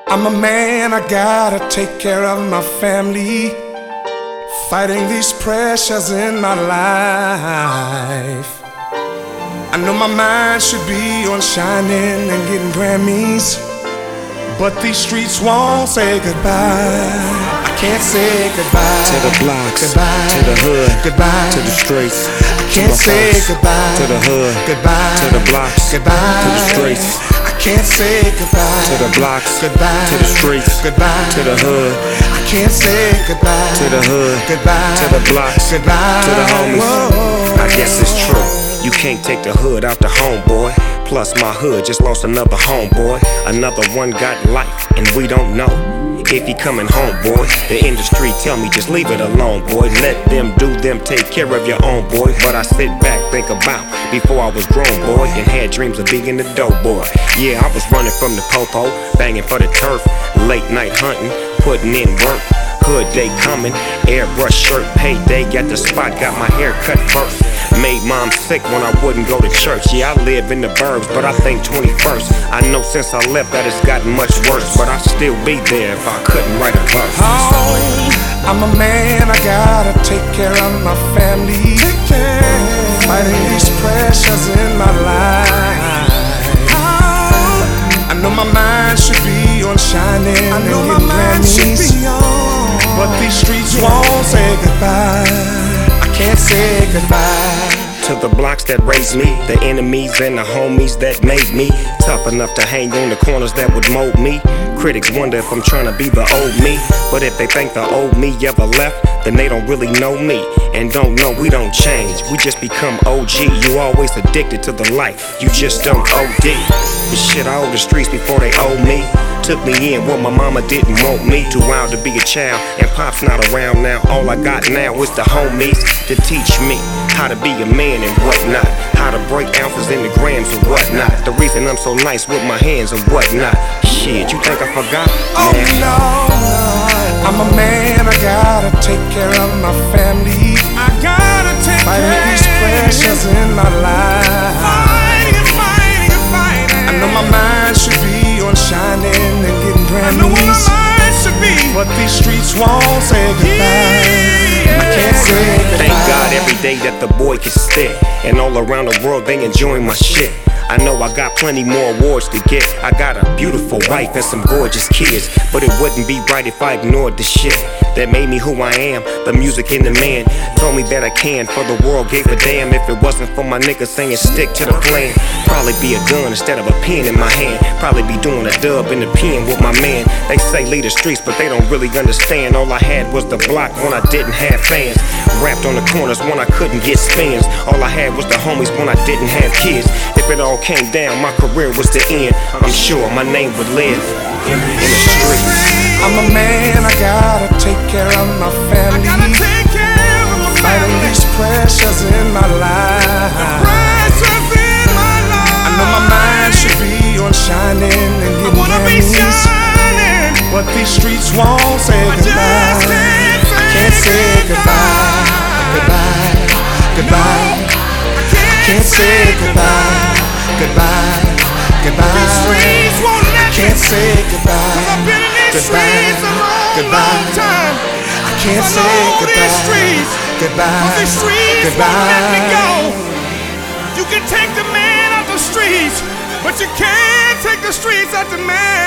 I'm a man, I gotta take care of my family, fighting these pressures in my life. I know my mind should be on shining and getting Grammys, but these streets won't say goodbye. I can't say goodbye to the blocks, goodbye to the hood, goodbye to the streets. I can't say goodbye to the hood, goodbye to the blocks, goodbye to the streets. I can't say goodbye to the blocks, goodbye to the streets, goodbye to the hood. I can't say goodbye to the hood, goodbye to the blocks, goodbye to the homies. Whoa. I guess it's true. You can't take the hood out the homeboy. Plus my hood just lost another homeboy. Another one got life and we don't know if he coming home, boy. The industry tell me just leave it alone, boy. Let them do them, take care of your own, boy. But I sit back, think about before I was grown, boy, and had dreams of being the dope boy. Yeah, I was running from the popo, banging for the turf, late night hunting, putting in work. Hood day coming, airbrush shirt, payday, got the spot, got my hair cut first. Made mom sick when I wouldn't go to church. Yeah, I live in the burbs, but I think 21st. I know since I left that it's gotten much worse, but I'd still be there if I couldn't write a verse. Oh, I'm a man, I gotta take care of my family, fighting these pressures in my life. I know my mind should be on shining and getting Grammys, but these streets won't say goodbye. I can't say goodbye to the blocks that raised me, the enemies and the homies that made me tough enough to hang on the corners that would mold me. Critics wonder if I'm trying to be the old me, but if they think the old me ever left, then they don't really know me and don't know we don't change. We just become OG. You always addicted to the life, you just don't OD. But shit, I owe the streets before they owe me. Took me in when my mama didn't want me. Too wild to be a child, and pop's not around now. All I got now is the homies to teach me how to be a man and whatnot, how to break ounces into grams and whatnot. The reason I'm so nice with my hands and whatnot. Shit, you think I forgot? Oh no, I'm a man, I gotta take care of my family. I gotta take fighting these pressures in my life. I know my mind should be on shining and getting Grammys, but these streets won't say goodbye. I can't say goodbye. Thank God every day that the boy can stay, and all around the world they enjoying my shit. I know I got plenty more awards to get. I got a beautiful wife and some gorgeous kids, but it wouldn't be right if I ignored the shit that made me who I am. The music and the man told me that I can, for the world gave a damn. If it wasn't for my niggas saying stick to the plan, probably be a gun instead of a pen in my hand. Probably be doing a dub in the pen with my man. They say lead the streets, but they don't really understand. All I had was the block when I didn't have fans. Rapped on the corners when I couldn't get spins. All I had was the homies when I didn't have kids. If it all came down, my career was the end. I'm sure my name would live in the streets. I'm a man, I gotta take care of my family, fighting these pressures in my life. I know my mind should be on shining and getting Grammys, but these streets won't say goodbye. I can't say goodbye, goodbye, goodbye. I can't say goodbye, goodbye, goodbye. I can't say goodbye, goodbye, goodbye. I can't say goodbye, goodbye, goodbye. You can take the man out the streets, but you can't take the streets out the man.